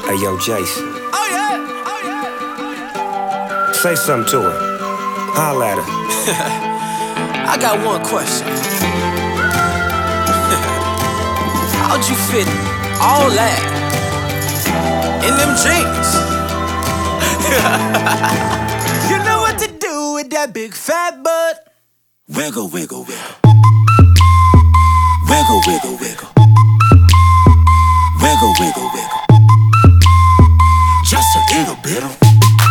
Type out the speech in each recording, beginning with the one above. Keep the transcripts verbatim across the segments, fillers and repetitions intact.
Hey, yo, Jason. Oh yeah, oh yeah. Say something to her. Holla at her. I got one question. How'd you fit all that in them jeans? You know what to do with that big fat butt. Wiggle, wiggle, wiggle. Wiggle, wiggle, wiggle. Wiggle, wiggle, wiggle. Just a little bit of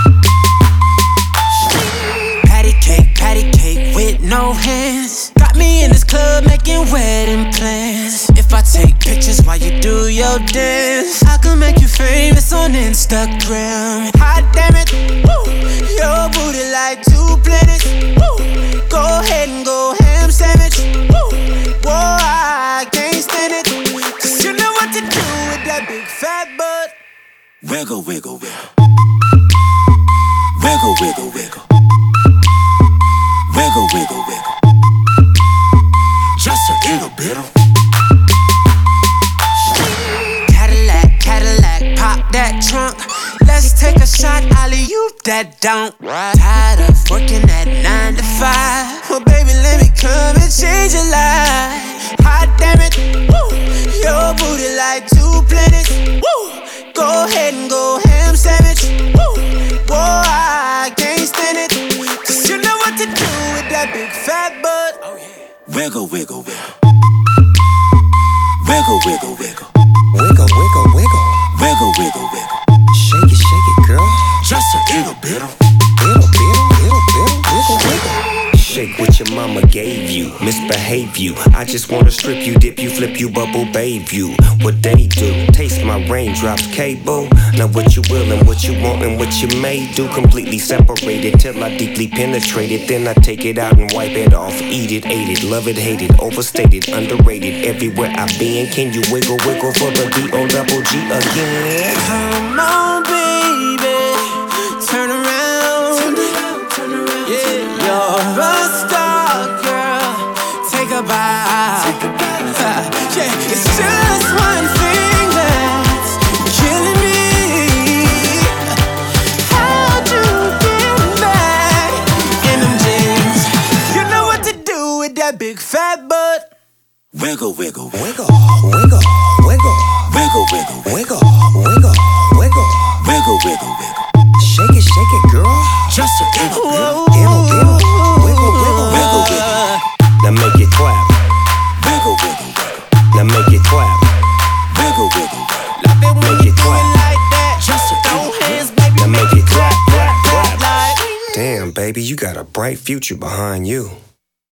patty cake, patty cake with no hands. Got me in this club making wedding plans. If I take pictures while you do your dance, I can make you famous on Instagram. Hot damn it, woo. Your booty like two planets, woo. Go ahead and go ham sandwich, woo. Whoa, I can't stand it, cause you know what to do with that big fat butt. wiggle, wiggle, wiggle. Wiggle, wiggle, wiggle. Wiggle, wiggle, wiggle. Just a little bit of Cadillac, Cadillac, pop that trunk. Let's take a shot, alley-oop that don't. Tired of working at nine to five. Well, baby, let me come and change your life. Hot damn it, woo. Your booty like two planets, woo. Go ahead and go ham sandwich, woo. Whoa, I can't stand it, cause you know what to do with that big fat butt. Oh, yeah. wiggle, wiggle, wiggle. Wiggle, wiggle, wiggle. Wiggle, wiggle, wiggle. Wiggle, wiggle, wiggle. Shake it, shake it, girl. Just a little bit of Little, little, little, little, wiggle, wiggle. Shake what your mama gave you, misbehave you. I just wanna strip you, dip you, flip you, bubble bathe you. What they do, taste my raindrops, cable. Now what you will and what you want and what you may do. Completely separated till I deeply penetrate it. Then I take it out and wipe it off. Eat it, ate it, love it, hate it. Overstated, underrated, everywhere I've been. Can you wiggle, wiggle for the D O double G again? Come on, baby, turn around. Yeah, you're a star, girl. Take a bow. Yeah, it's just one thing that's killing me. How'd you get back in them jeans? You know what to do with that big fat butt. wiggle, wiggle, wiggle. Wiggle, wiggle, wiggle. Wiggle, wiggle, Wiggle, wiggle, wiggle. wiggle, wiggle, wiggle. Shake it, shake it, girl. Just a little bit of Diddle, diddle. Wiggle, wiggle, wiggle, wiggle. Now make it clap. Wiggle, wiggle, wiggle. Now make it clap. Wiggle, wiggle, wiggle. Love it when Make you it do clap. it like that. Just a Throw little hands, baby. Now make it clap, clap, clap. like. Damn, baby, you got a bright future behind you.